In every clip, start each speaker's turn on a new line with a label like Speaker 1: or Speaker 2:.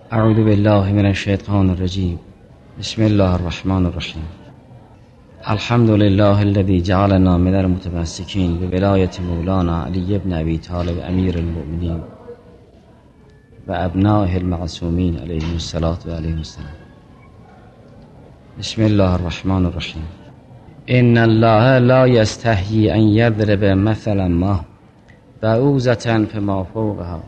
Speaker 1: اعوذ بالله من الشیطان الرجیم. بسم الله الرحمن الرحیم. الحمد لله الذي جعلنا من المتمسكين بولایت مولانا علی بن ابی طالب امیر المؤمنین و ابنائه المعصومین علیهم الصلاة و علیهم السلام. بسم الله الرحمن الرحیم. ان الله لا یستحیی ان یضرب مثلا ما بعوضة فما فوقها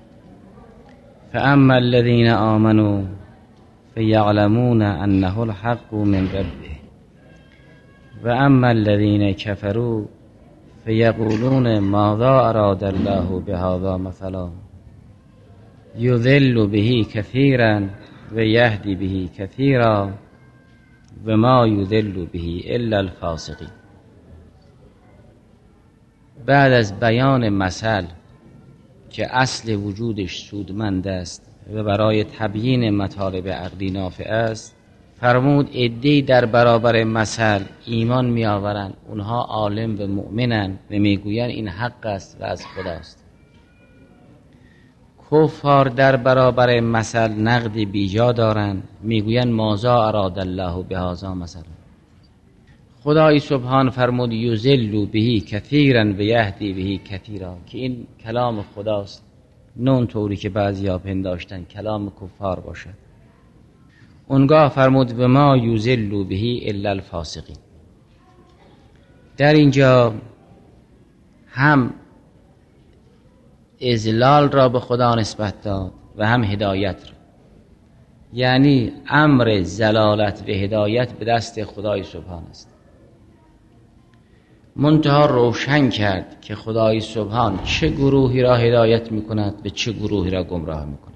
Speaker 1: فاما الذين آمنوا فيعلمون انه الحق من ربهم واما الذين كفروا فيقولون ماذا اراد الله بهذا مثلا يضل به كثيرا ويهدي به كثيرا وما يضل به الا الفاسقين. بعد از بیان مثل که اصل وجودش سودمند است و برای تبیین مطالب عقلی نافع است، فرمود عده‌ای در برابر مثل ایمان می آورند، اونها عالم و مؤمنند و میگویند این حق است و از خداست. کفار در برابر مثل نقد بیجا دارند، میگویند ماذا اراد الله بهذا مثلا. خدای سبحان فرمود یضل به کثیرا و یهدی به کثیرا، که این کلام خداست، نه اونطوری که بعضیا پنداشتن کلام کفار باشد. اونگاه فرمود و ما یضل به الا الفاسقین. در اینجا هم اضلال را به خدا نسبت داد و هم هدایت را، یعنی امر ضلالت و هدایت به دست خدای سبحان است. منتها روشن کرد که خدای سبحان چه گروهی را هدایت میکند به چه گروهی را گمراه میکند.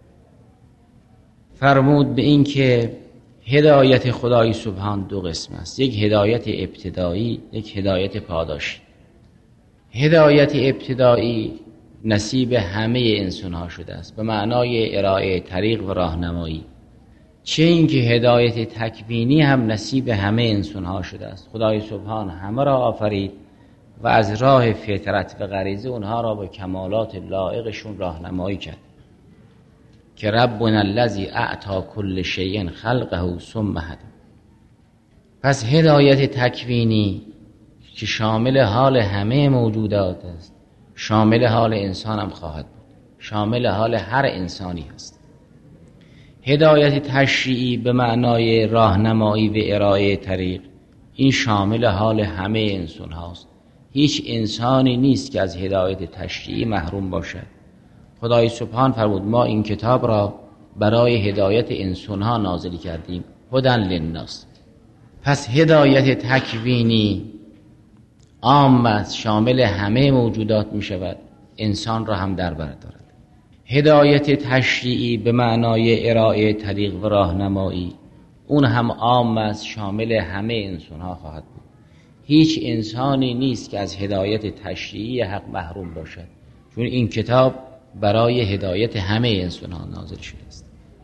Speaker 1: فرمود به این که هدایت خدای سبحان دو قسم است، یک هدایت ابتدایی، یک هدایت پاداشی. هدایت ابتدایی نصیب همه انسان ها شده است به معنای ارائه طریق و راهنمایی، چه اینکه هدایت تکوینی هم نصیب همه انسان ها شده است. خدای سبحان همه را آفرید و از راه فطرت و غریزه اونها را به کمالات لایقشون راهنمایی کرد که ربنا الذی اعطی کل شیء خلقه ثم هدی. پس هدایت تکوینی که شامل حال همه موجودات است، شامل حال انسان هم خواهد بود، شامل حال هر انسانی است. هدایت تشریعی به معنای راهنمایی و ارائه طریق، این شامل حال همه انسان هاست. هیچ انسانی نیست که از هدایت تشریعی محروم باشد. خدای سبحان فرمود ما این کتاب را برای هدایت انسان ها نازل کردیم، هدی للناس. پس هدایت تکوینی عام است، شامل همه موجودات می شود، انسان را هم در بر دارد. هدایت تشریعی به معنای ارائه طریق و راهنمایی، اون هم عام است، شامل همه انسان ها خواهد بود. هیچ انسانی نیست که از هدایت تشریعی حق محروم باشد، چون این کتاب برای هدایت همه انسان ها نازل شده است.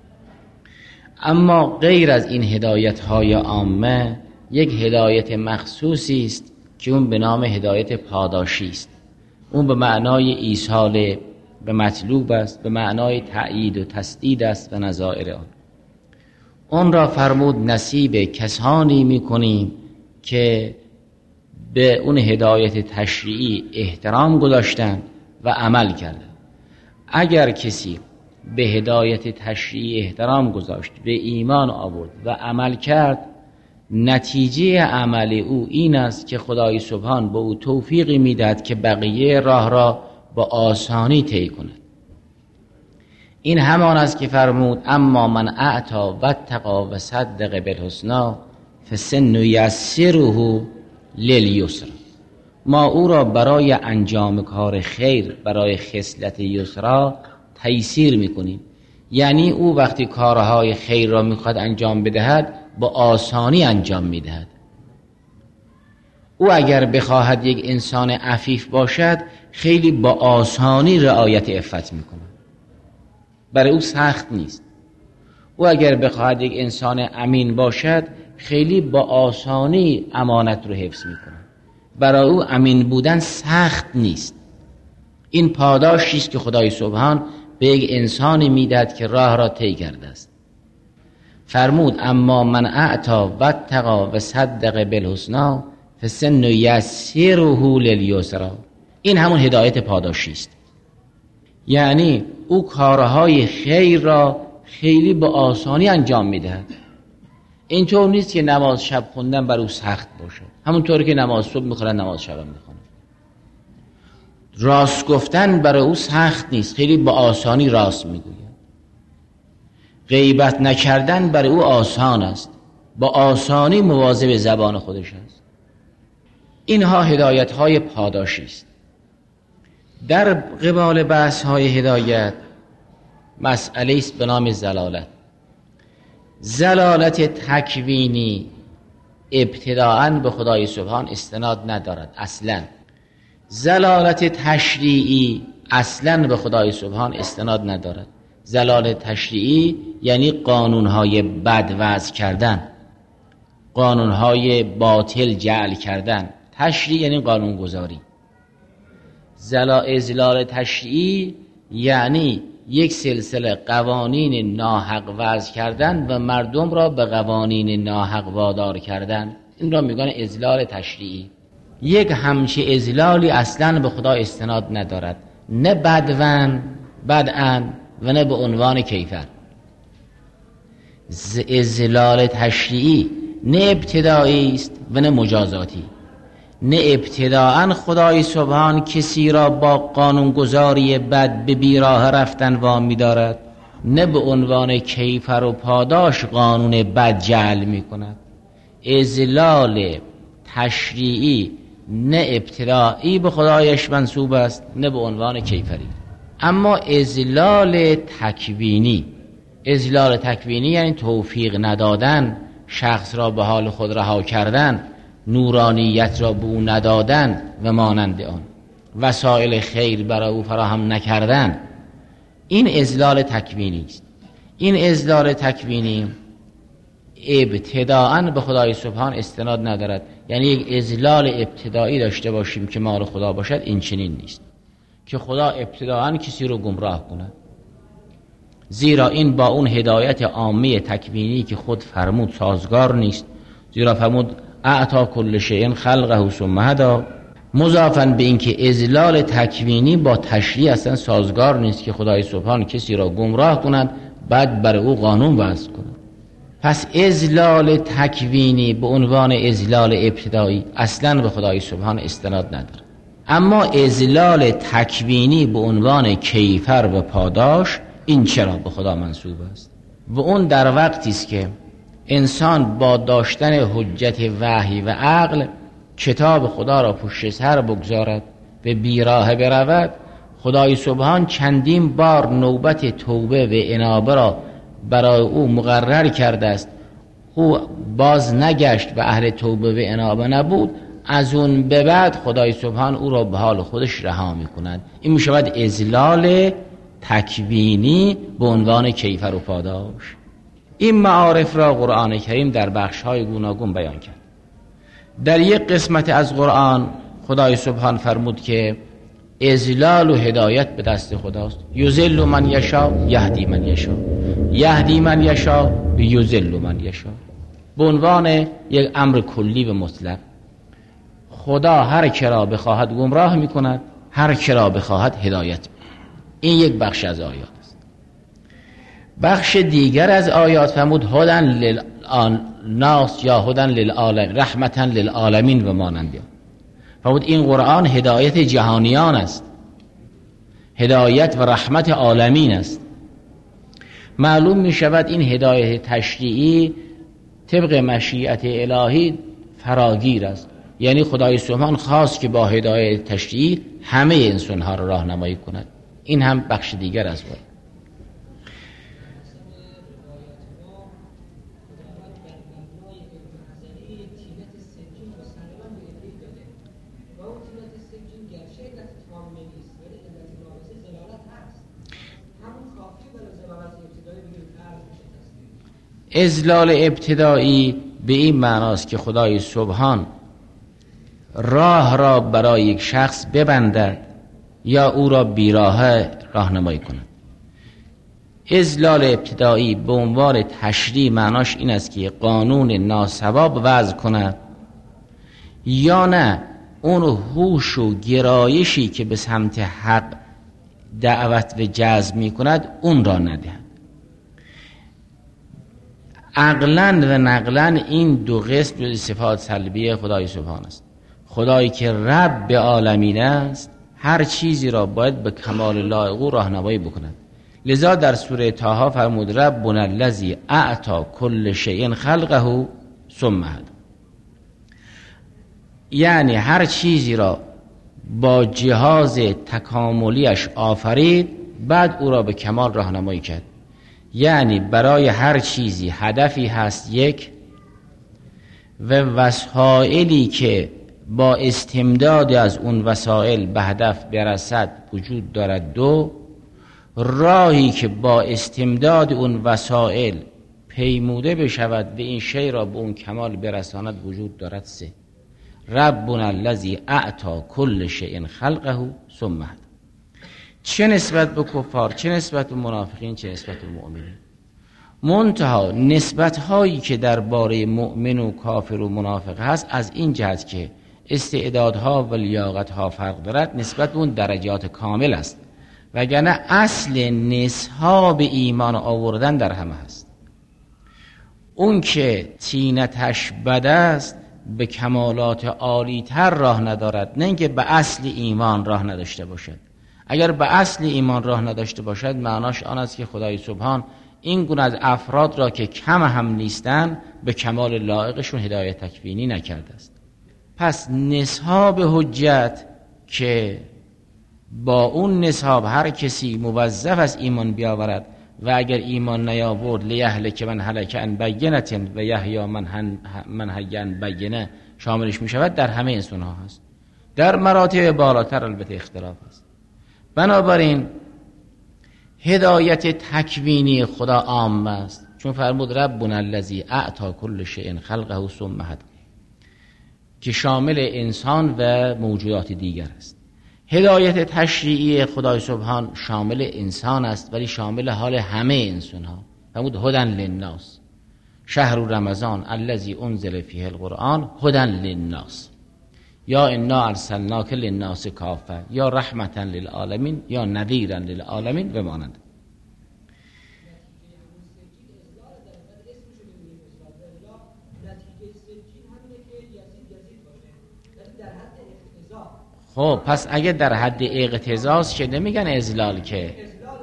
Speaker 1: اما غیر از این هدایت های عامه، یک هدایت مخصوصی است که اون به نام هدایت پاداشی است. اون به معنای ایصال به مطلوب است، به معنای تأیید و تسدید است و نظائر آن. اون را فرمود نصیب کسانی میکنیم که به اون هدایت تشریعی احترام گذاشتن و عمل کردن. اگر کسی به هدایت تشریعی احترام گذاشت، به ایمان آورد و عمل کرد، نتیجه عمل او این است که خدای سبحان به او توفیقی میدهد که بقیه راه را با آسانی طی کند. این همان است که فرمود اما من اعطی و اتقی و صدق بالحسنی فسنیسره للیسر. ما او را برای انجام کار خیر، برای خصلت یسرا تیسیر میکنیم. یعنی او وقتی کارهای خیر را میخواد انجام بدهد، با آسانی انجام میدهد. او اگر بخواهد یک انسان عفیف باشد، خیلی با آسانی رعایت عفت میکنه، برای او سخت نیست. او اگر بخواهد یک انسان امین باشد، خیلی با آسانی امانت رو حفظ میکنه، برای او امین بودن سخت نیست. این پاداشی است که خدای سبحان به یک انسانی میدهد که راه را طی کرده است. فرمود اما من اعطا و اتقا و صدق بالحسنا فسن یسره للیسرا. این همون هدایت پاداشی است. یعنی او کارهای خیر را خیلی با آسانی انجام میدهد. اینطور نیست که نماز شب خوندن بر او سخت باشه، همونطوری که نماز صبح میخونه نماز شب هم میخونه. راست گفتن برای او سخت نیست، خیلی با آسانی راست میگوید. غیبت نکردن برای او آسان است، با آسانی مواظب زبان خودش است. اینها هدایت های پاداشی است. در قبال بحث های هدایت مسئله است به نام زلالت. زلالت تکوینی ابتداءً به خدای سبحان استناد ندارد اصلا. زلالت تشریعی اصلا به خدای سبحان استناد ندارد. زلالت تشریعی یعنی قانونهای بد وضع کردن، قانونهای باطل جعل کردن. تشریع یعنی قانونگذاری. ازلال تشریعی یعنی یک سلسله قوانین ناحق وضع کردن و مردم را به قوانین ناحق وادار کردن. این را میگن ازلال تشریعی. یک همچه ازلالی اصلا به خدا استناد ندارد، نه بدعاً و نه به عنوان کیفر. ازلال تشریعی نه ابتدایی است و نه مجازاتی. نه ابتداءً خدای سبحان کسی را با قانونگذاری بد به بیراه رفتن وامی دارد، نه به عنوان کیفر و پاداش قانون بد جعل می کند. ازلال تشریعی نه ابتدایی به خدایش منسوب است، نه به عنوان کیفری. اما ازلال تکوینی، ازلال تکوینی یعنی توفیق ندادن، شخص را به حال خود رها کردن، نورانیت را به او ندادن و مانند آن، وسایل خیر برای او فراهم نکردن. این ازلال تکوینی است. این ازلال تکوینی ابتداءً به خدای سبحان استناد ندارد. یعنی یک ازلال ابتدایی داشته باشیم که مال خدا باشد، این چنین نیست که خدا ابتداءً کسی رو گمراه کند. زیرا این با اون هدایت عامی تکوینی که خود فرمود سازگار نیست. زیرا فرمود اعطا کل شیء خلقه ثم هدی، مضافاً به این که ازلال تکوینی با تشریع اصلا سازگار نیست که خدای سبحان کسی را گمراه کند بعد بر او قانون وضع کند. پس ازلال تکوینی به عنوان ازلال ابتدایی اصلا به خدای سبحان استناد نداره. اما ازلال تکوینی به عنوان کیفر و پاداش، این چرا به خدا منسوب است؟ و اون در وقتی است که انسان با داشتن حجت وحی و عقل کتاب خدا را پشت سر بگذارد، به بیراه برود، خدای سبحان چندین بار نوبت توبه و انابه را برای او مقرر کرده است. او باز نگشت و اهل توبه و انابه نبود، از اون به بعد خدای سبحان او را به حال خودش رها می‌کند. این میشود ازلال تکوینی به عنوان کیفر و پاداش. این معارف را قرآن کریم در بخش‌های گوناگون بیان کرد. در یک قسمت از قرآن خدای سبحان فرمود که اذلال و هدایت به دست خداست. یذل من یشاء یهدی من یشاء، یهدی من یشاء یذل من یشاء. به عنوان یک امر کلی و مطلق، خدا هر کی را بخواهد گمراه میکند، هر کی را بخواهد هدایت میکند. این یک بخش از آیات است. بخش دیگر از آیات فرمود هدن للناس یا هدن للعالمین، رحمتا للعالمین و مانند آن. فرمود این قرآن هدایت جهانیان است، هدایت و رحمت عالمین است. معلوم می شود این هدایت تشریعی طبق مشیت الهی فراگیر است. یعنی خدای سبحان خواست که با هدایت تشریعی همه انسان ها را راهنمایی کند. این هم بخش دیگر از بود. اذلال ابتدایی به این معناست که خدای سبحان راه را برای یک شخص ببندد یا او را بیراه راهنمایی کند. اذلال ابتدایی به عنوان تشریع معناش این است که قانون ناسواب وضع کند، یا نه اون هوش و گرایشی که به سمت حق دعوت و جذب می کند اون را ندهد. عقلاً و نقلاً این دو قسم جز صفات سلبیه خدای سبحان است. خدایی که رب عالمین است هر چیزی را باید به کمال لایق او راهنمایی بکند. لذا در سوره طه فرمود ربنا الذی اعطی کل شیء خلقه ثم هدی، یعنی هر چیزی را با جهاز تکاملیش آفرید بعد او را به کمال راهنمایی کرد. یعنی برای هر چیزی هدفی هست یک، و وسایلی که با استمداد از اون وسایل به هدف برسد وجود دارد دو، راهی که با استمداد اون وسایل پیموده بشود و این شی را به اون کمال برساند وجود دارد سه. ربنا الذی اعطی کل شیء خلقه ثم هدی. چه نسبت به کفار، چه نسبت به منافقین، چه نسبت به مؤمنین. منتها نسبت هایی که درباره مؤمن و کافر و منافق هست از این جهت که استعدادها و لیاقتها فرق دارد نسبت به اون درجات کامل است، وگرنه اصل نصاب ایمان آوردن در همه هست. اون که طینتش بد است به کمالات عالی تر راه ندارد، نه اینکه به اصل ایمان راه نداشته باشد. اگر به اصل ایمان راه نداشته باشد معناش آن است که خدای سبحان این گونه از افراد را که کم هم نیستن به کمال لایقشون هدایت تکوینی نکرده است. پس نصاب حجت که با اون نصاب هر کسی موظف از ایمان بیاورد و اگر ایمان نیاورد لیهلک من هلک عن بینة و یحیی من حی عن بینة شاملش می شود، در همه انسان ها هست. در مراتب بالاتر البته اختلاف است. بنابراین هدایت تکوینی خدا عام است، چون فرمود ربنا الذی اعطی کل شیء خلقه ثم هدی که شامل انسان و موجودات دیگر است. هدایت تشریعی خدای سبحان شامل انسان است ولی شامل حال همه انسان ها. فرمود هدی للناس شهر رمضان الذی انزل فیه القرآن هدی للناس یا انا ارسلناک للناس کافه یا رحمتا للعالمین یا نذیرا للعالمین و مانند. خب پس اگه در حد اقتضاست که نمیگن ازلال، که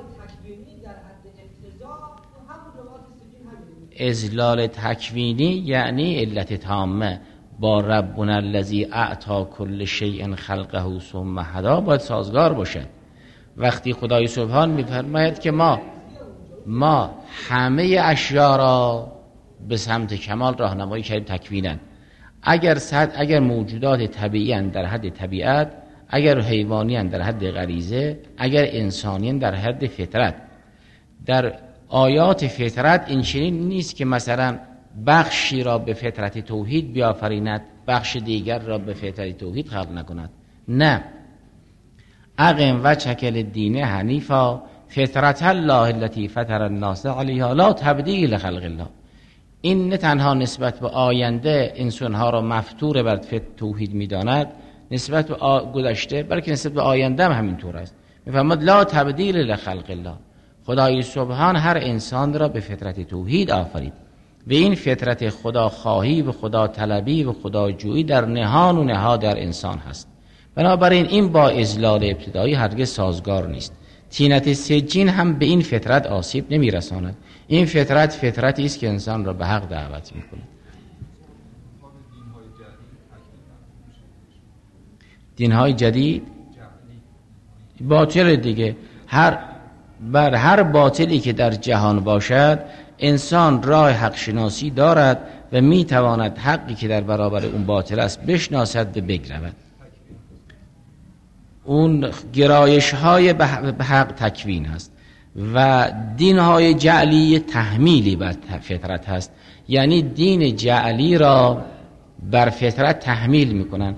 Speaker 1: ازلال تکوینی یعنی علت تامه با ربنا الذی اعطی کل شیء خلقه ثم هدی باید سازگار باشد. وقتی خدای سبحان میفرماید که ما همه اشیا را به سمت کمال راهنمایی کردیم تکوینا، اگر موجودات طبیعی اند در حد طبیعت، اگر حیوانی اند در حد غریزه، اگر انسانی اند در حد فطرت. در آیات فطرت این چنین نیست که مثلا بخشی را به فطرت توحید بیافریند بخش دیگر را به فطرت توحید خلق نکند. نه، اقم وجهک للدین حنیفا فطرت الله التي فطر الناس علیها لا تبدیل لخلق الله. این نه تنها نسبت به آینده انسانها را مفطور بر توحید می‌داند، نسبت به گذشته بلکه نسبت به آینده هم همینطور است. می‌فرماد لا تبدیل لخلق الله. خدای سبحان هر انسان را به فطرت توحید آفرید و این فطرت خدا خواهی و خدا طلبی و خدا جویی در نهان و نهاد در انسان هست. بنابراین این با اذلال ابتدایی هرگز سازگار نیست. طینت سجین هم به این فطرت آسیب نمی‌رساند. این فطرت فطرتی است که انسان را به حق دعوت می‌کند. دین‌های جدید باطل دیگه. بر هر باطلی که در جهان باشد انسان راه حق شناسی دارد و میتواند حقی که در برابر اون باطل است بشناسد و بگرود. اون گرایش های به حق تکوین هست و دین های جعلی تحمیلی بر فطرت هست، یعنی دین جعلی را بر فطرت تحمیل میکنن.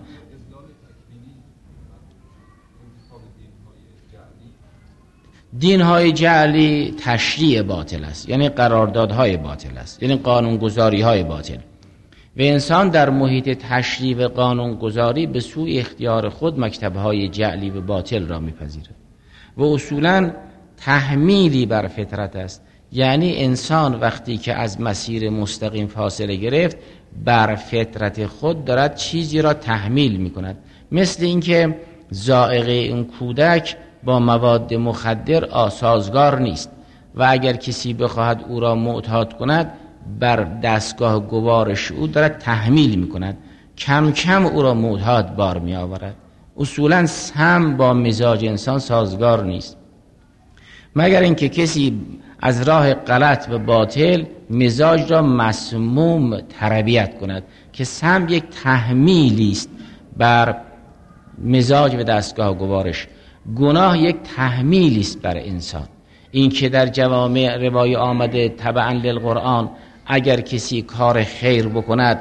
Speaker 1: دین‌های جعلی تشریع باطل است، یعنی قراردادهای باطل است، یعنی قانونگذاری‌های باطل، و انسان در محیط تشریع و قانونگذاری به سوی اختیار خود مکتب‌های جعلی و باطل را می‌پذیرد و اصولاً تحمیلی بر فطرت است. یعنی انسان وقتی که از مسیر مستقیم فاصله گرفت بر فطرت خود دارد چیزی را تحمیل می‌کند، مثل اینکه ذائقه این کودک با مواد مخدر سازگار نیست و اگر کسی بخواهد او را معتاد کند بر دستگاه گوار شعور دارد تحمیل می‌کند، کم کم او را معتاد بار می‌آورد. اصولاً سم با مزاج انسان سازگار نیست، مگر اینکه کسی از راه غلط و باطل مزاج را مسموم تربیت کند که سم یک تحمیلی است بر مزاج و دستگاه گوارش. گناه یک تحمیلی است بر انسان. این که در جوامع روایت آمده تبعا للقرآن اگر کسی کار خیر بکند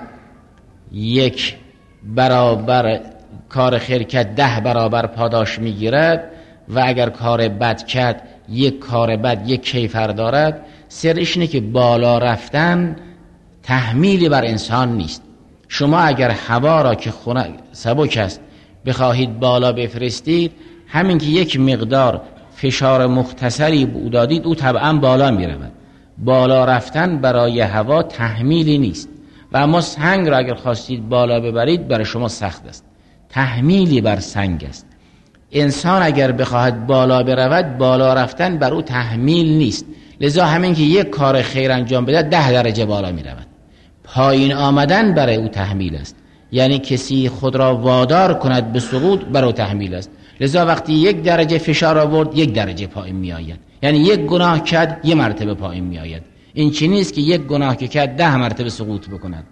Speaker 1: 1 برابر کار خیر کرد 10 برابر پاداش میگیرد و اگر کار بد کرد 1 کار بد 1 کیفر دارد. سرش اینه که بالا رفتن تحمیلی بر انسان نیست. شما اگر هوا را که سبک است بخواهید بالا بفرستید، همین که 1 مقدار فشار مختصری به او دادید او طبعا بالا می رود. بالا رفتن برای هوا تحمیلی نیست و اما سنگ را اگر خواستید بالا ببرید برای شما سخت است، تحمیلی بر سنگ است. انسان اگر بخواهد بالا برود بالا رفتن بر او تحمیل نیست، لذا همین که 1 کار خیر انجام بده 10 درجه بالا می رود. پایین آمدن برای او تحمیل است، یعنی کسی خود را وادار کند به سقوط برای او تحمیل است. لذا وقتی 1 درجه فشار آورد 1 درجه پایین می آید، یعنی 1 گناه کرد 1 مرتبه پایین می آید. این چی نیست که 1 گناه که کرد 10 مرتبه سقوط بکند.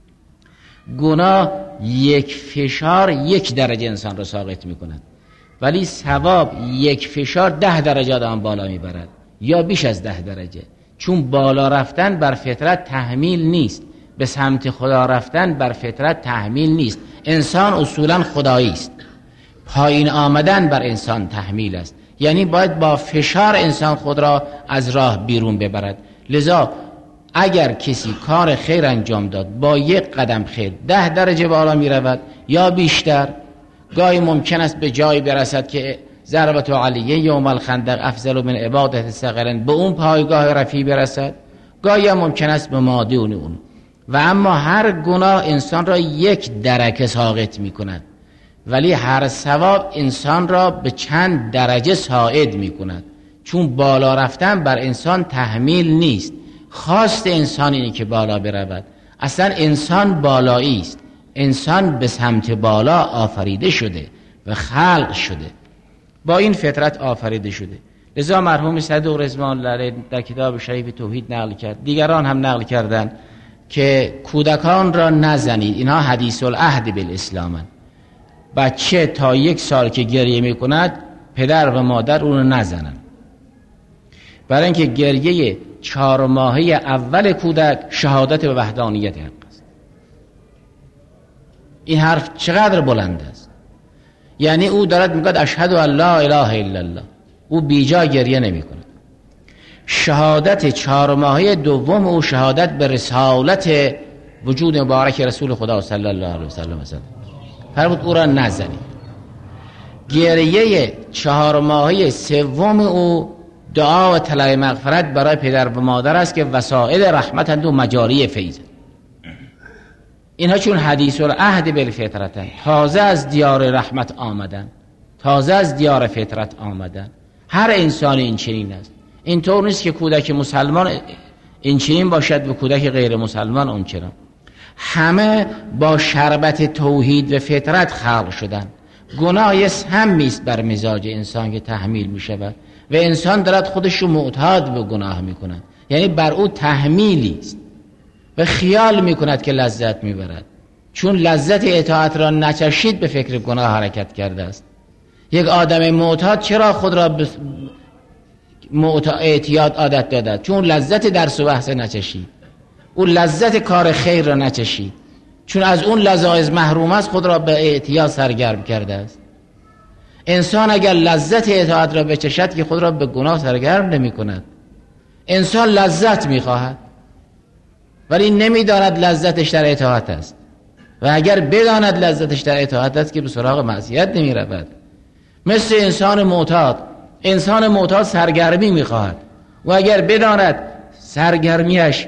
Speaker 1: گناه 1 فشار 1 درجه انسان را ساقط می کند، ولی ثواب 1 فشار 10 درجه آدم بالا می برد یا بیش از 10 درجه. چون بالا رفتن بر فطرت تحمیل نیست، به سمت خدا رفتن بر فطرت تحمیل نیست. انسان اصولا خدایی است، پایین آمدن بر انسان تحمیل است، یعنی باید با فشار انسان خود را از راه بیرون ببرد. لذا اگر کسی کار خیر انجام داد با 1 قدم خیر 10 درجه بالا می رود یا بیشتر. گاهی ممکن است به جایی برسد که ضربت علیه یوم الخندق افضل من عبادت صغیرن، به اون پایگاه رفیع برسد. گاهی ممکن است به ماده اون. و اما هر گناه انسان را 1 درکه ساقط می کند، ولی هر ثواب انسان را به چند درجه صاعد می کند. چون بالا رفتن بر انسان تحمیل نیست، خواست انسان اینه که بالا برود. اصلا انسان بالایی است، انسان به سمت بالا آفریده شده و خلق شده، با این فطرت آفریده شده. لذا مرحوم صدوق رضوان الله علیه در کتاب شریف توحید نقل کرد، دیگران هم نقل کردند که کودکان را نزنید، اینها حدیث العهد بالاسلامن. بچه تا 1 سال که گریه می کند پدر و مادر اون رو نزنن، برای اینکه گریه 4 ماهه اول کودک شهادت به وحدانیت حق است. این حرف چقدر بلند است، یعنی او دارد میگه اشهد ان لا اله الا الله، او بیجا گریه نمی کند. شهادت 4 ماهه دوم او شهادت به رسالت وجود مبارک رسول خدا صلی الله علیه و سلم فرمود او را نزنید. گریه 4 ماهه سوم او دعا و طلب مغفرت برای پدر و مادر است که وسائل رحمتند و مجاری فیض. اینها چون حدیث العهد بالفطرتن، تازه از دیار رحمت آمدن، تازه از دیار فطرت آمدن. هر انسان این چنین است. اینطور نیست که کودک مسلمان این چنین باشد و کودک غیر مسلمان اون چنان. همه با شربت توحید و فطرت خلق شدن. گناه سمی است بر مزاج انسان که تحمیل می شود و انسان دارد خودش رو معتاد به گناه می کند، یعنی بر او تحمیلی است و خیال می کند که لذت می برد. چون لذت اطاعت را نچشید به فکر گناه حرکت کرده است. یک آدم معتاد چرا خود را به اعتیاد عادت داده؟ چون لذت درس و بحث نچشید، اون لذت کار خیر را نچشید، چون از اون لذایز محروم است خود را به اعتیاد سرگرم کرده است. انسان اگر لذت اطاعت را بچشد که خود را به گناه سرگرم نمی کند. انسان لذت می خواهد ولی نمی داند لذتش در اطاعت است، و اگر بداند لذتش در اطاعت است که به سراغ معصیت نمی رود. مثل انسان معتاد سرگرمی می خواهد و اگر بداند سرگرمیش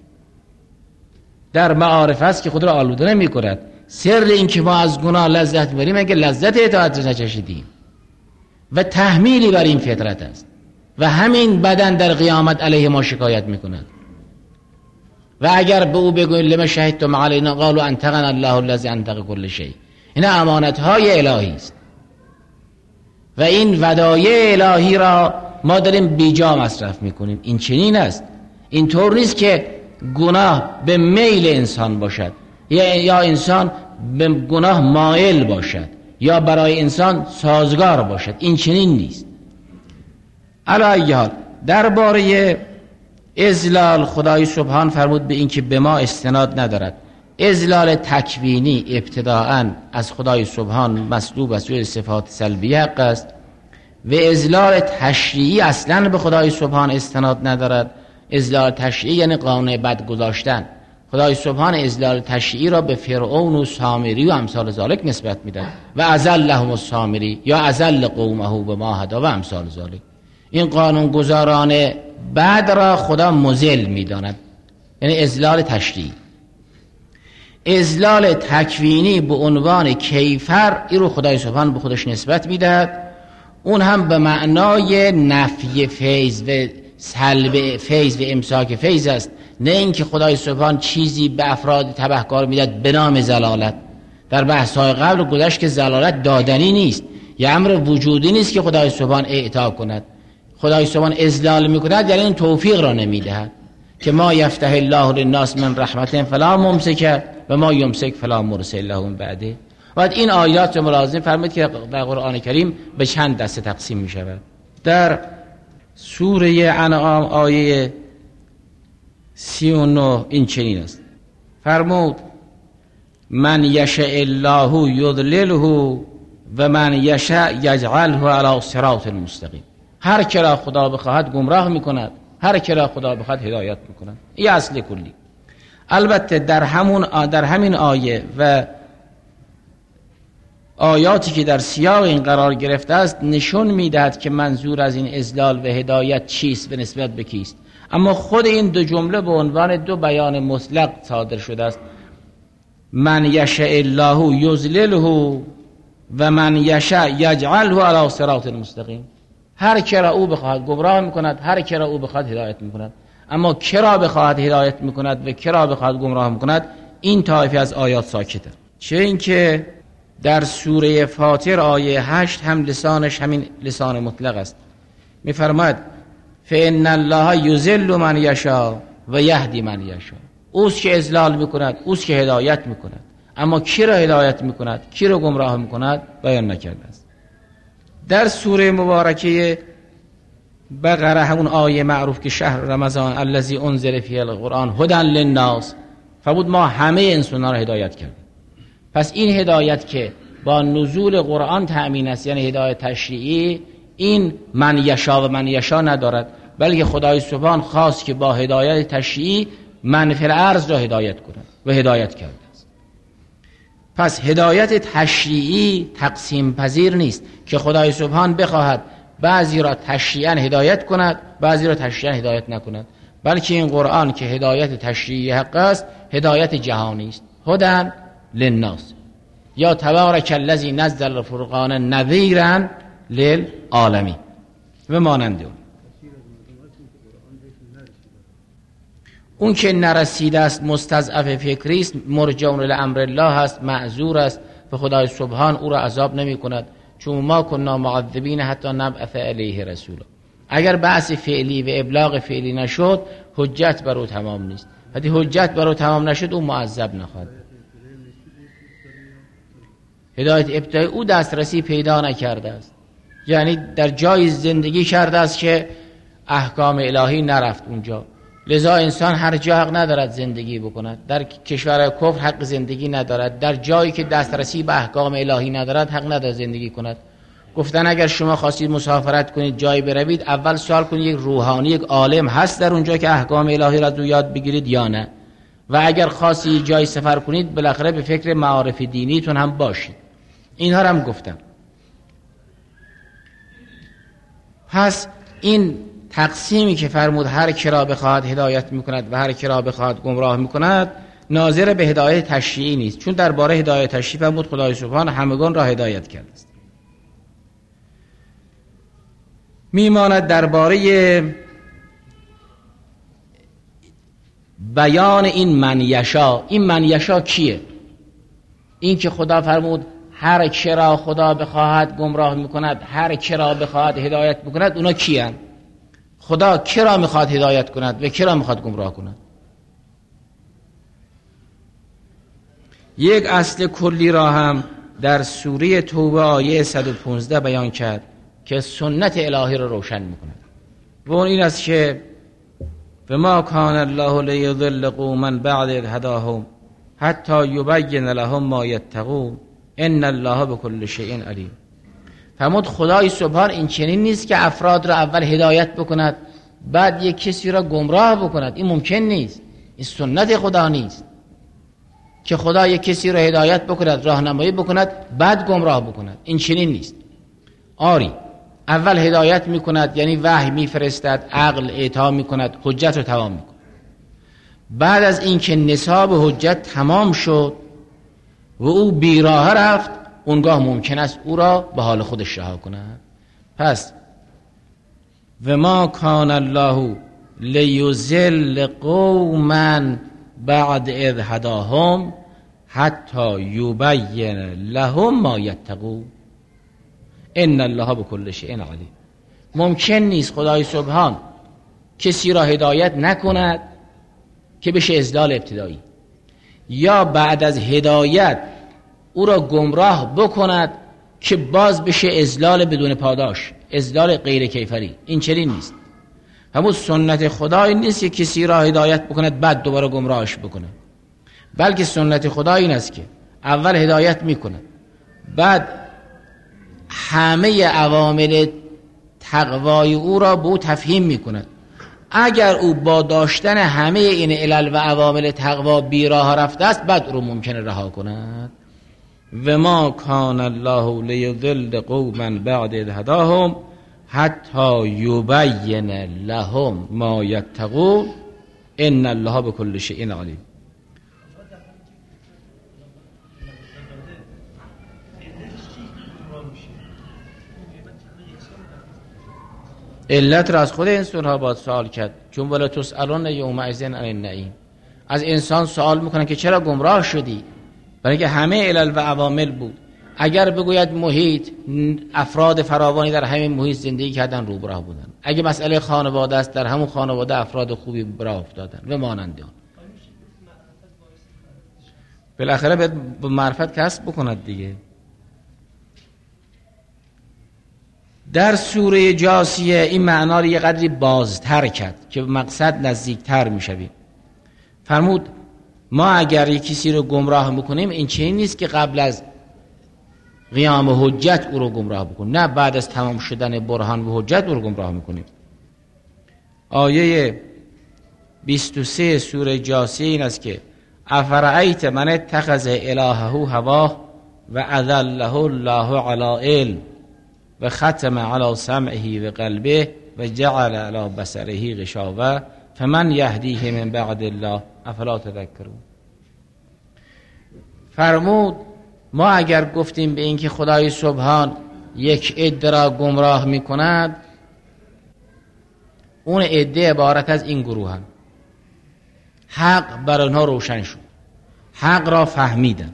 Speaker 1: در معارف است که خود را آلوده نمی کند. سر این که ما از گناه لذت بریم اگر لذت اطاعت را نچشیدیم و تحمیلی بر این فطرت است و همین بدن در قیامت علیه ما شکایت می کند. و اگر به او بگوییم لما شهدتم علینا قالوا انطقنا الله الذی انطق کل شیء، این امانت‌های الهی است و این ودایع الهی را ما داریم بیجا مصرف میکنیم. این چنین است. این طور نیست که گناه به میل انسان باشد یا انسان به گناه مائل باشد یا برای انسان سازگار باشد. این چنین نیست. علی ای حال درباره اذلال خدای سبحان فرمود به این که به ما استناد ندارد. اذلال تکوینی ابتداءً از خدای سبحان مسلوب از سوی صفات سلبیه حق است و اذلال تشریعی اصلاً به خدای سبحان استناد ندارد. اذلال تشریعی یعنی قانون بد گذاشتن. خدای سبحان اذلال تشریعی را به فرعون و سامری و امثال ذالک نسبت میدهد و اذلهم السامری یا اذل قومه بما هدی و امثال ذالک. این قانون گذاران بد را خدا مذل میداند، یعنی اذلال تشریعی. اذلال تکوینی به عنوان کیفر این رو خدای سبحان به خودش نسبت میدهد، اون هم به معنای نفی فیض و سلب فیض و امساک فیض است، نه اینکه خدای سبحان چیزی به افراد تبهکار میدهد به نام زلالت. در بحث‌های قبل گذشت که زلالت دادنی نیست، یه امر وجودی نیست که خدای سبحان اعطا کند. خدای سبحان اذلال میکند یعنی این توفیق را نمیدهد که ما یفتح الله للناس من رحمت فلا ممسک و ما یمسک فلا مرسل له من بعده. بعد این آیات ملازم فرمود که در قرآن کریم به چند دسته تقسیم می شود. در سوره انعام آیه 39 این چنین است، فرمود من یشاء الله یضلله و من یشاء یجعله علی صراط مستقیم. هر کی را خدا بخواهد گمراه میکند، هر کی را خدا بخواهد هدایت میکند. این اصل کلی. البته در همین آیه و آیاتی که در سیاق این قرار گرفته است نشون میدهد که منظور از این اضلال و هدایت چیست و نسبت به کیست، اما خود این دو جمله به عنوان دو بیان مطلق صادر شده است. من یشاء الله یضلله و من یشاء یجعله علی صراط مستقیم. هر کی را او بخواهد گمراه میکند، هر کی را او بخواهد هدایت میکند. اما کی را بخواهد هدایت میکند و کی را بخواهد گمراه میکند، این طایفه از آیات ساکته. چه اینکه در سوره فاطر آیه 8 هم لسانش همین لسان مطلق است. میفرماید فإن الله یضل من یشاء و یهدی من یشاء. اوست که اضلال میکند، اوست که هدایت میکند، اما کی را هدایت میکند، کی را گمراه میکند بیان نکرده است. در سوره مبارکه بقره همون آیه معروف که شهر رمضان الذی انزل فیه القرآن هدی للناس، فرمود ما همه انسان‌ها را هدایت کردیم. پس این هدایت که با نزول قرآن تأمین است، یعنی هدایت تشریعی، این من یشا و من یشا ندارد، بلکه خدای سبحان خواست که با هدایت تشریعی من فی الارض را هدایت کند و هدایت کرده است. پس هدایت تشریعی تقسیم پذیر نیست که خدای سبحان بخواهد بعضی را تشریعاً هدایت کند، بعضی را تشریعاً هدایت نکند، بلکه این قرآن که هدایت تشریعی حق است، هدایت جهانی است. هدی للناس یا تبارک الذی نزل الفرقان نذیرا للعالمین و مانند اون که نرسیده است مستضعف فکری است، مرجع لامر الله است، معذور است و خدای سبحان او را عذاب نمی کند، چون ما کنا معذبین حتی نبعث الیه رسولا. اگر بحث فعلی و ابلاغ فعلی نشد حجت بر او تمام نیست. وقتی حجت بر او تمام نشد او معذب نخواهد. هدایت ابتدایی او دسترسی پیدا نکرده است، یعنی در جای زندگی کرده است که احکام الهی نرفت اونجا، لذا انسان هر جا حق ندارد زندگی بکند. در کشور کفر حق زندگی ندارد، در جایی که دسترسی به احکام الهی ندارد حق ندارد زندگی کند. گفتن اگر شما خواستید مسافرت کنید جایی بروید اول سوال کنید یک روحانی یک عالم هست در اونجا که احکام الهی را رو یاد بگیرید یا نه، و اگر خواستید جایی سفر کنید بالاخره به فکر معارف دینیتون هم باشید. اینها را هم گفتم. پس این تقسیمی که فرمود هر کی را بخواهد هدایت میکند و هر کی را بخواهد گمراه میکند ناظر به هدایت تشریعی نیست، چون درباره هدایت تشریعی فرمود خدای سبحان همگان را هدایت کرده است. میماند درباره بیان این من یشا. این من یشا کیه؟ این که خدا فرمود هر کی را خدا بخواهد گمراه میکند، هر کی را بخواهد هدایت میکند، اونا کیان؟ خدا کی را میخواد هدایت کند و کی را میخواد گمراه کند؟ یک اصل کلی را هم در سوره توبه آیه 115 بیان کرد که سنت الهی را روشن میکند و اون این است که وما کان الله لیضل قوما بعد اذ هداهم حتی یبین لهم ما یتقون ان الله بكل شیء علیم. فرمود خدای سبحان این چنین نیست که افراد را اول هدایت بکند بعد یک کسی را گمراه بکند. این ممکن نیست، این سنت خدا نیست که خدا یک کسی را هدایت بکند راهنمایی بکند بعد گمراه بکند. این چنین نیست. آری اول هدایت میکند، یعنی وحی میفرستد، عقل اعطا میکند، حجت رو تمام میکند. بعد از اینکه نصاب حجت تمام شد و او بیراه رفت، اونگاه ممکن است او را به حال خودش رها کند. پس و ما کان الله لیضل قوما بعد اذ هداهم حتی یبین لهم ما یتقون ان الله بكل شیء علیم. ممکن نیست خدای سبحان کسی را هدایت نکند که بشه اضلال ابتدایی، یا بعد از هدایت او را گمراه بکند که باز بشه اضلال بدون پاداش، اضلال غیر کیفری. این چنین نیست. همون سنت خدا این نیست که کسی را هدایت بکند بعد دوباره گمراهش بکنه، بلکه سنت خدا این است که اول هدایت میکند بعد همه عوامل تقوای او را به او تفهیم میکند. اگر او با داشتن همه این علل و عوامل تقوا بیراه رفته است بعد او رو ممکنه رها کند. و ما کان الله لیضل قوما بعد اذ هداهم حتی یبین لهم ما یتقون ان الله بكل شیء علیم. علت را از خود انسان ها باید سوال کرد، چون ولا تسألون یومئذ عن النعیم. از انسان سوال میکنن که چرا گمراه شدی؟ برای که همه علل و عوامل بود. اگر بگوید محیط، افراد فراوانی در همین محیط زندگی کردن رو براه بودن. اگه مسئله خانواده است در همون خانواده افراد خوبی براه افتادن و مانند آن. بالاخره باید به معرفت کسب بکند دیگه. در سوره جاسیه این معنا رو یه قدری بازتر کرد که به مقصد نزدیکتر میشویم. فرمود ما اگر یک کسی رو گمراه میکنیم این چنین نیست که قبل از قیام حجت او رو گمراه بکنیم، نه بعد از تمام شدن برهان و حجت او رو گمراه میکنیم. آیه 23 سوره جاسیه این است که افرأیت من اتخذ الهه هواه و اذله الله علی علم و ختم علی سمعه و قلبه و جعل علی بصره غشاوه فمن یهدیه من بعد الله افلا تذکرون. فرمود ما اگر گفتیم به این که خدای سبحان یک عده را گمراه می کند، اون عده عبارت از این گروه هم حق بر آنها روشن شد، حق را فهمیدن،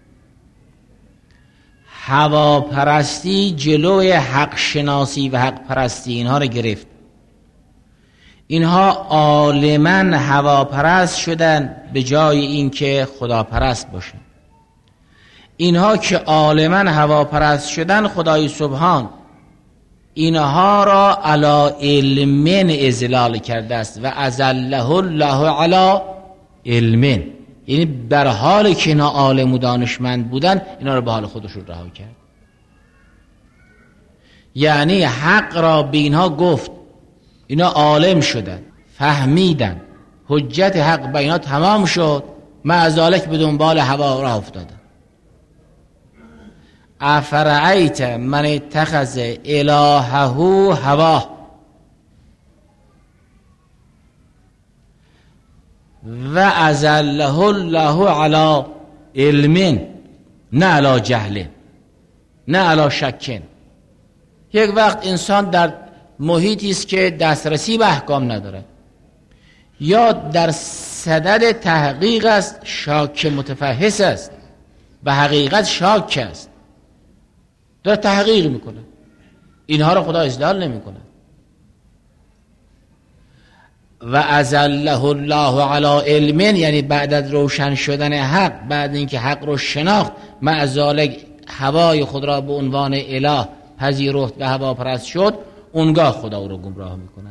Speaker 1: هواپرستی جلوی حق شناسی و حق پرستی اینها را گرفت. اینها عالماً هواپرست شدن به جای اینکه خداپرست باشن. اینها که عالماً هواپرست شدن، خدای سبحان اینها را علی علم اذلال کرده است و ازله الله علی علم، یعنی در حالی که اینا عالم و دانشمند بودن اینا را به حال خودشون رها کرد. یعنی حق را به اینها گفت، اینا عالم شدن، فهمیدن، حجت حق به اینا تمام شد، مع ذالک به دنبال هوا راه افتادن. افرأیت من اتخذ الهه هواه و اضله الله علی علم نه علی جهل نه علی شک. یک وقت انسان در محیطی است که دسترسی به احکام نداره، یا در صدد تحقیق است، شاک متفحص است، به حقیقت شاک است، داره تحقیق میکنه، اینها رو خدا اذلال نمیکنه. و اضله الله علی علم یعنی بعد از روشن شدن حق، بعد اینکه حق رو شناخت، مع ذالک هوای خود را به عنوان اله پذیرفت و هوا پرست شد، اونگاه خدا او رو گمراه میکنه.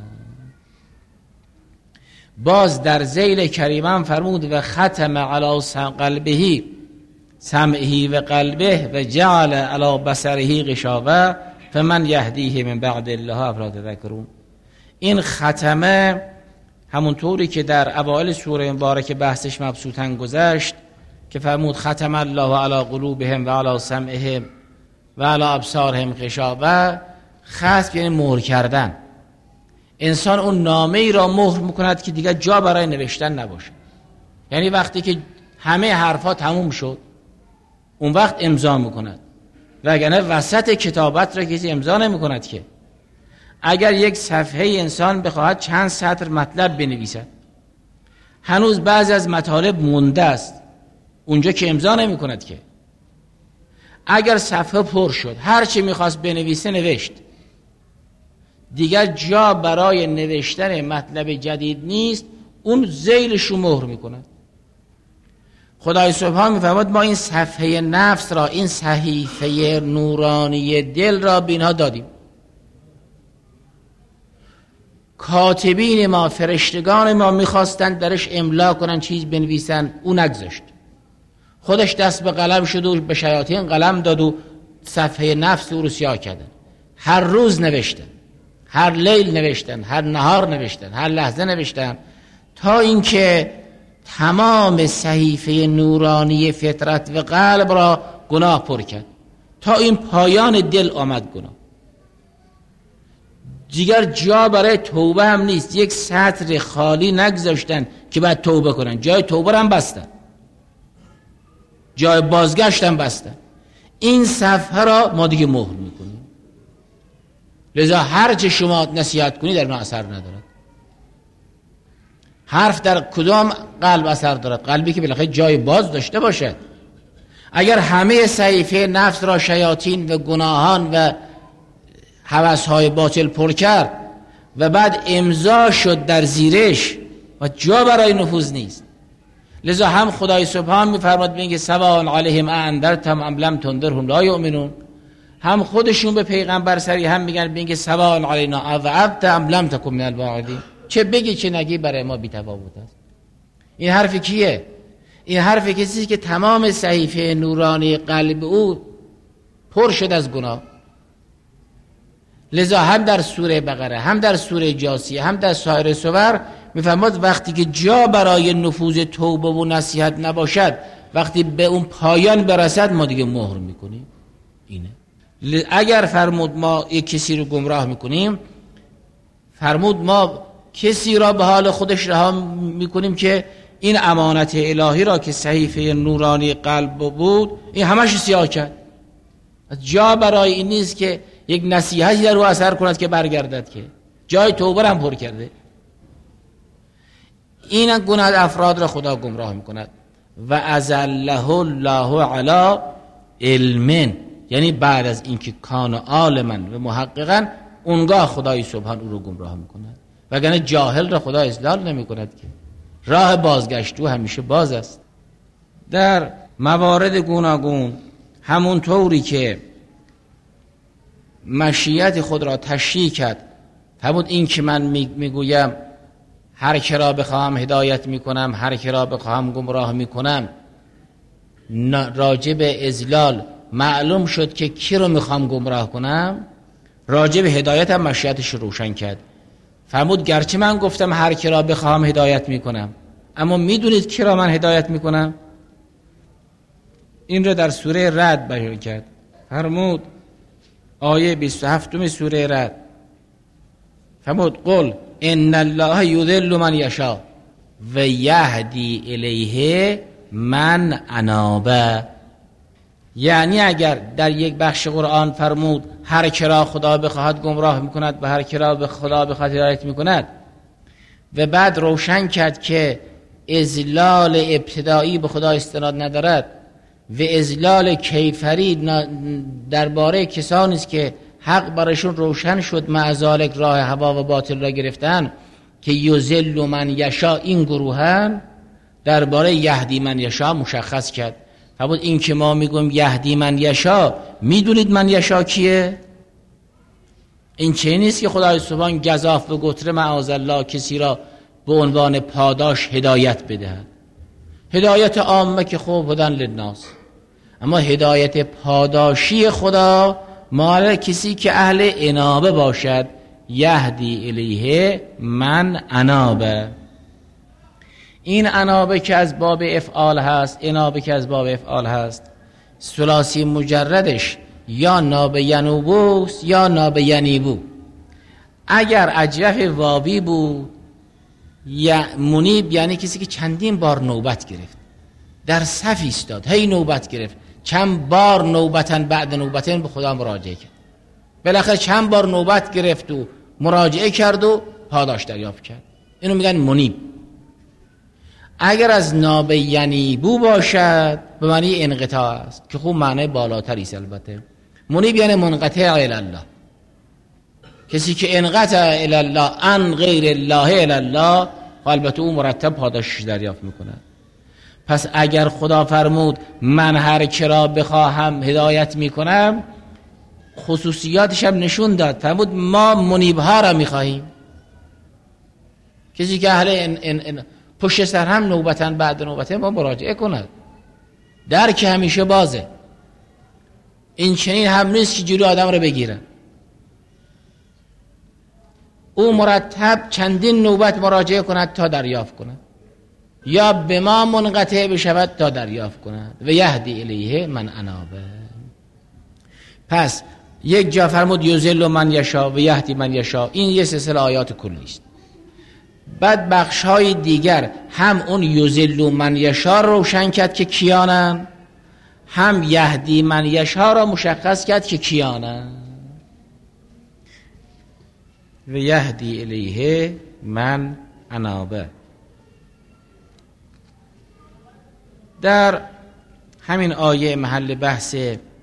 Speaker 1: باز در ذیل کریمان فرمود و ختم علی قلبه سمعه و قلبه و جعل علی بصره غشاوه فمن یهدیه من بعد الله افلا تذکرون. این ختمه همونطوری که در اوائل سوره مبارکه بحثش مبسوطاً گذشت که فرمود ختم الله علی قلوبهم و علی سمعهم و علی ابصارهم غشاوه. ختم یعنی مهر کردن. انسان اون نامه ای را مهر میکند که دیگر جا برای نوشتن نباشه. یعنی وقتی که همه حرفا تموم شد، اون وقت امضا میکند، وگرنه وسط کتابت را کسی امضا نمیکند که. اگر یک صفحه انسان بخواهد چند سطر مطلب بنویسد، هنوز بعضی از مطالب مونده است، اونجا که امضا نمیکند که. اگر صفحه پر شد، هر چی میخواست بنویسه نوشت، دیگر جا برای نوشتن مطلب جدید نیست، اون ذیلشو مهر میکند. خدای سبحان میفرماد ما این صفحه نفس را، این صحیفه نورانی دل را به اینها دادیم. کاتبین ما، فرشتگان ما میخواستند درش املا کنن، چیز بنویسن، او نگذاشت. خودش دست به قلم شد و به شیاطین قلم داد و صفحه نفس او رو سیاه کردن. هر روز نوشتن، هر لیل نوشتن، هر نهار نوشتن، هر لحظه نوشتن، تا اینکه تمام صحیفه نورانی فطرت و قلب را گناه پر کرد، تا این پایان دل آمد گناه. دیگر جا برای توبه هم نیست، یک سطر خالی نگذاشتن که بعد توبه کنن. جای توبه هم بستن، جای بازگشت هم بستن. این صفحه را ما دیگه مهر میکنیم. لذا هر چه شما نصیحت کنید در اون اثر ندارد. حرف در کدام قلب اثر دارد؟ قلبی که بالاخره جای باز داشته باشد. اگر همه صحیفه نفس را شیاطین و گناهان و هوس‌های باطل پر کرد و بعد امضا شد در زیرش و جا برای نفوذ نیست، لذا هم خدای سبحان میفرماد میگه سواء علیهم انذرتهم ام لم تنذرهم لا یؤمنون. هم خودشون به پیغمبر سری هم میگن سواء علینا اوعظت ام لم تکن من الواعظین. چه بگی چه نگی برای ما بی‌تفاوت است. این حرف کیه؟ این حرف کسی که تمام صحیفه نورانی قلب او پر شد از گناه. لذا هم در سوره بقره، هم در سوره جاثیه، هم در سایر سور میفرماد وقتی که جا برای نفوذ توبه و نصیحت نباشد، وقتی به اون پایان برسد، ما دیگه مهر میکنیم. اینه. اگر فرمود ما یک کسی رو گمراه میکنیم، فرمود ما کسی را به حال خودش رها میکنیم که این امانت الهی را که صحیفه نورانی قلب بود، این همش سیاه کرد. جا برای این نیست که یک نصیحتی در او اثر کند که برگردد، که جای توبه هم پر کرده. این گونه افراد را خدا گمراه میکند. و اضله الله علی علم، یعنی بعد از اینکه کان عالما و محققا، اونگاه خدای سبحان او رو گمراه میکند. وگرنه جاهل را خدا اضلال نمیکند که. راه بازگشت او همیشه باز است. در موارد گوناگون همون طوری که مشیت خود را تشریح کرد، همون این که من میگویم هر که را بخواهم هدایت میکنم، هر که را بخواهم گمراه میکنم، راجع به اضلال معلوم شد که کی رو میخوام گمراه کنم. راجع به هدایت هم مشیتش روشن کرد. فرمود گرچه من گفتم هر کی را بخواهم هدایت میکنم، اما میدونید کی را من هدایت میکنم؟ این را در سوره رعد بیان کرد. فرمود آیه 27 سوره رعد، فرمود قل ان الله یضل من یشاء و یهدی الیه من اناب. یعنی اگر در یک بخش قرآن فرمود هر کی را خدا بخواهد گمراه میکند و هر کی را به خدا بخواهد هدایت میکند، و بعد روشن کرد که اذلال ابتدایی به خدا استناد ندارد و اذلال کیفری درباره کسانی است که حق برشون روشن شد، مع ذالک راه هوا و باطل را گرفتن که یذل من یشاء، این گروهن درباره یهدی من یشاء مشخص کرد. فرمود این که ما میگویم یهدی من یشاء، میدونید من یشاء کیه؟ این چه نیست که خدای سبحان گزاف و گتره معاذالله کسی را به عنوان پاداش هدایت بدهد. هدایت عامه که خوب هدن للناس، اما هدایت پاداشی خدا مال کسی که اهل انابه باشد. یهدی الیه من انابه. این انابه که از باب افعال هست، انابه که از باب افعال هست، ثلاثی مجردش یا نابه ینوبوست یا نابه ینیبو. اگر اجرف واوی بود یا منیب، یعنی کسی که چندین بار نوبت گرفت، در صف ایستاد هی نوبت گرفت، چند بار نوبتن بعد نوبتن به خدا مراجعه کرد، بالاخره چند بار نوبت گرفت و مراجعه کرد و پاداش دریافت کرد، اینو میگن منیب. اگر از نابه ینیبو باشد به معنی انقطاع است که خوب معنی بالاتری است. البته منیب یعنی منقطع الی الله، کسی که انقطع الی الله ان غیر الله الی الله، البته او مرتب پاداشش دریافت میکنه. پس اگر خدا فرمود من هر کی را بخواهم هدایت میکنم، خصوصیاتش هم نشون داد. فرمود ما منیب ها را میخواهیم، کسی که اهل پشت سر هم نوبتن بعد نوبتن ما مراجعه کند، در که همیشه بازه. این چنین هم نیست که جلو آدم رو بگیرن، او مرتب چندین نوبت مراجعه کند تا دریافت کند، یا به ما منقطع بشود تا دریافت کند. و یهدی الیه من انابه. پس یک جا فرمود یذل من یشاء و یهدی من یشاء، این یه سلسله آیات کلی است. بعد بخش های دیگر هم اون یذل من یشاء روشن کرد که کیانن، هم یهدی من یشاء را مشخص کرد که کیانن. و یهدی الیه من انابه. در همین آیه محل بحث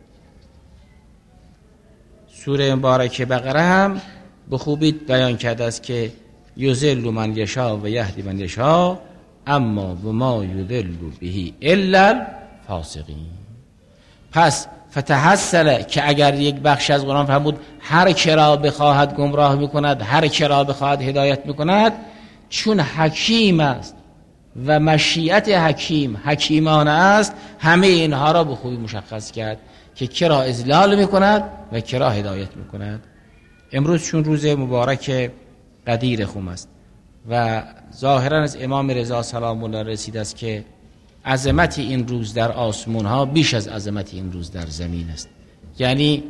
Speaker 1: سوره مبارکه بقره هم به خوبی بیان کرده است که یذل من یشاء و یهدی من یشاء اما و ما یضل به الا الفاسقین. پس فتحصل که اگر یک بخش از قرآن فرمود هر کی را بخواهد گمراه میکند، هر کی را بخواهد هدایت میکند، چون حکیم است و مشیت حکیمانه است، همه اینها را به خوبی مشخص کرد که کی را اضلال میکند و کی را هدایت میکند. امروز چون روز مبارک قدیر خم است و ظاهرا از امام رضا سلام الله رسید است که عظمت این روز در آسمان ها بیش از عظمت این روز در زمین است. یعنی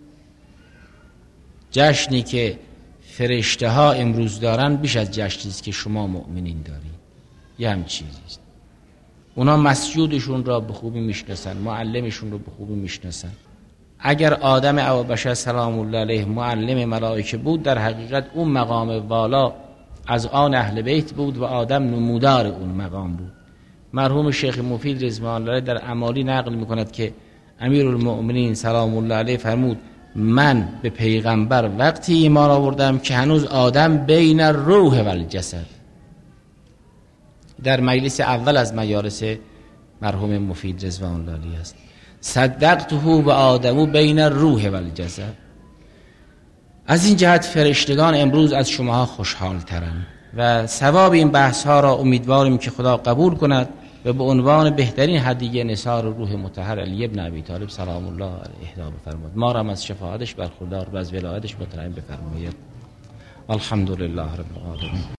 Speaker 1: جشنی که فرشته ها امروز دارن بیش از جشنی است که شما مؤمنین دارید. یه هم چیزی است. اونا مسجودشون را به خوبی میشناسن، معلمشون رو به خوبی میشناسن. اگر آدم ابوبشر سلام الله علیه معلم ملائکه بود، در حقیقت اون مقام والا از آن اهل بیت بود و آدم نمودار اون مقام بود. مرحوم شیخ مفید رضوان الله در اعمالی نقل میکند که امیرالمؤمنین سلام الله علیه فرمود من به پیغمبر وقتی ایمان آوردم که هنوز آدم بین الروح و الجسد. در مجلس اول از مجالس مرحوم مفید رضوان الله علیه است. صدقته و آدمو بین الروح و الجسد. از این جهت فرشتگان امروز از شماها خوشحال ترند و ثواب این بحث ها را امیدواریم که خدا قبول کند و به عنوان بهترین هدیه نثار روح مطهر علی ابن ابی طالب سلام الله علیه اهدا بفرماد. ما را از شفاعتش برخوردار و از ولایتش مطمئن بفرمایید. الحمدلله رب العالمین.